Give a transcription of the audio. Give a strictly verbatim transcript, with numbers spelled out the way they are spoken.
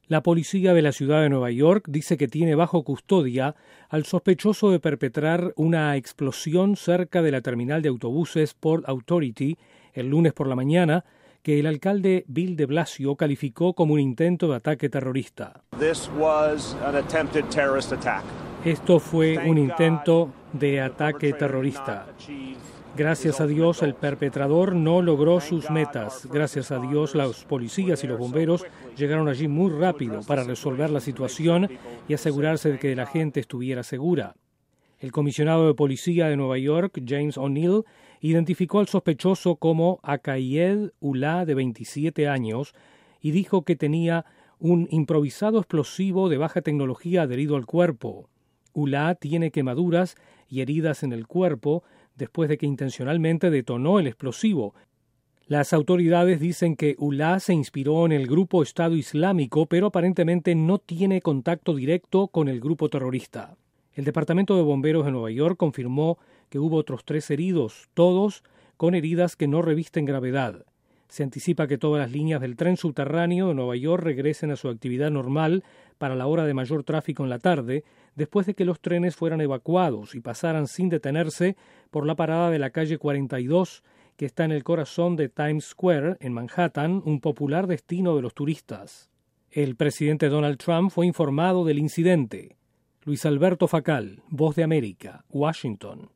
La policía de la ciudad de Nueva York dice que tiene bajo custodia al sospechoso de perpetrar una explosión cerca de la terminal de autobuses Port Authority el lunes por la mañana, que el alcalde Bill de Blasio calificó como un intento de ataque terrorista. This was an attempted terrorist attack. Esto fue un intento de ataque terrorista. Gracias a Dios, el perpetrador no logró sus metas. Gracias a Dios, los policías y los bomberos llegaron allí muy rápido para resolver la situación y asegurarse de que la gente estuviera segura. El comisionado de policía de Nueva York, James O'Neill, identificó al sospechoso como Akayed Ullah, de veintisiete años, y dijo que tenía un improvisado explosivo de baja tecnología adherido al cuerpo. Ullah tiene quemaduras y heridas en el cuerpo después de que intencionalmente detonó el explosivo. Las autoridades dicen que Ullah se inspiró en el grupo Estado Islámico, pero aparentemente no tiene contacto directo con el grupo terrorista. El Departamento de Bomberos de Nueva York confirmó que hubo otros tres heridos, todos con heridas que no revisten gravedad. Se anticipa que todas las líneas del tren subterráneo de Nueva York regresen a su actividad normal para la hora de mayor tráfico en la tarde, después de que los trenes fueran evacuados y pasaran sin detenerse por la parada de la calle cuarenta y dos, que está en el corazón de Times Square, en Manhattan, un popular destino de los turistas. El presidente Donald Trump fue informado del incidente. Luis Alberto Facal, Voz de América, Washington.